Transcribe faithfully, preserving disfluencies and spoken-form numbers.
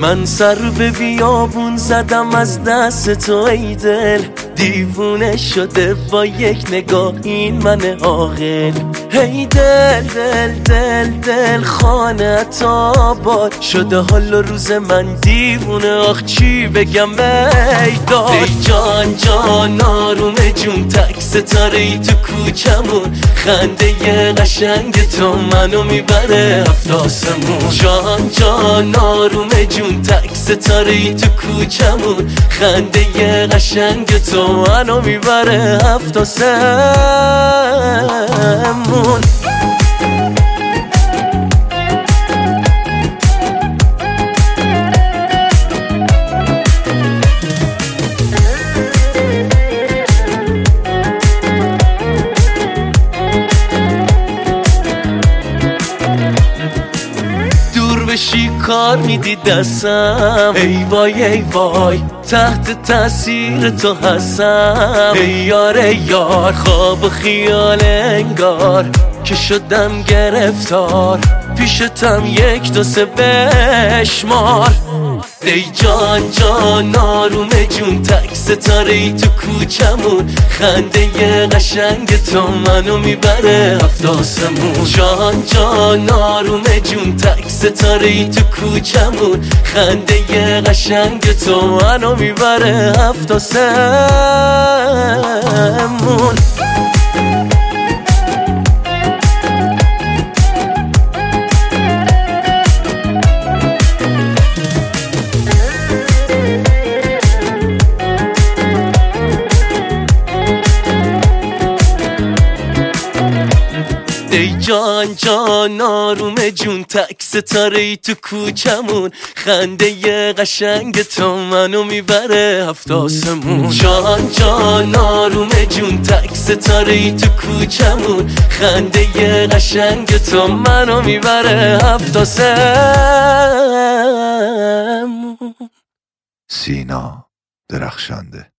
من سر به بیابون زدم از دست تو ای دل، دیوونه شده با یک نگاه این من عاقل. هی دل دل دل دل خانت آباد شده حال و روز من دیوونه، آخ چی بگم بیداد. ای جان جان آروم جون تک ستاره ای تو کوچمون، خنده ی قشنگ تو منو میبره هفت آسمون. جان جان آروم جون تک ستاره ای تو کوچمون، خنده ی قشنگ تو منو میبره هفت آسمون. بشی کار میدی دستم، ای وای ای وای تحت تاثیر تو هستم. ای یار ای یار خواب و خیال انگار که شدم گرفتار، پیشتم یک دو سه بشمار. ای جان جان آروم جون تک ستاره ای تو کوچمون، خنده ی قشنگ تو منو میبره هفت آسمون. جان جان آروم جون تک ستاره ای تو کوچمون، خنده ی قشنگ تو منو میبره هفت آسمون. ای جان جان آروم جون تک ستاره ای تو کوچمون، خنده ی قشنگ تو منو میبره هفت آسمون. جان جان آروم جون تک ستاره ای تو کوچمون، خنده ی قشنگ تو منو میبره هفت آسمون. سینا درخشنده.